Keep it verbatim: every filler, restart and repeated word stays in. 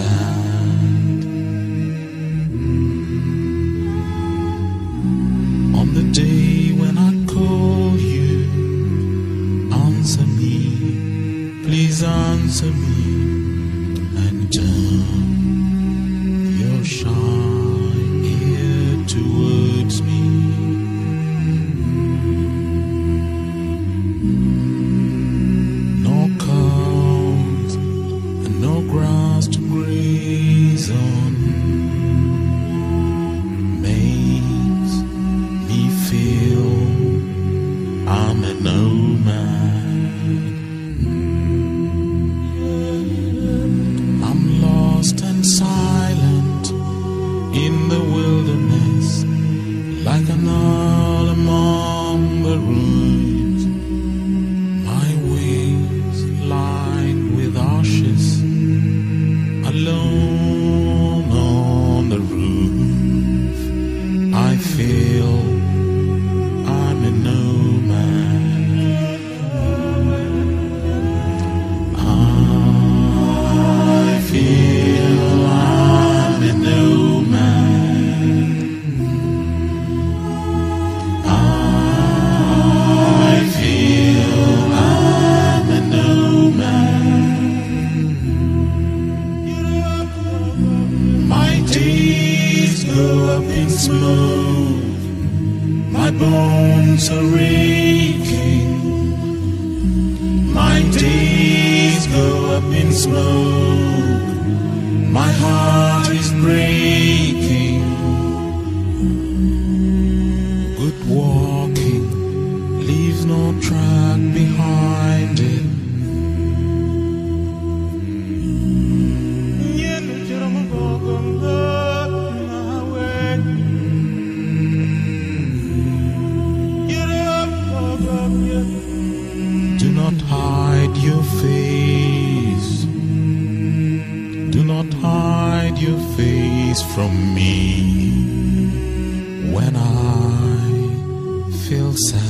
sad. On the day when I call you, answer me, please answer me, and turn your shy ear towards me. No cows and no grass to graze on makes me feel I'm a nomad. I'm lost and silent in the wilderness, like an owl among the ruins. My wings lined with ashes, alone on the roof. I feel I'm a nomad. I feel I'm a nomad. I feel I'm a nomad. My days go up in smoke, my bones are aching. My days go up in smoke, my heart is breaking. Good walking leaves no track behind it. Do not hide your face. Do not hide your face from me when I feel sad.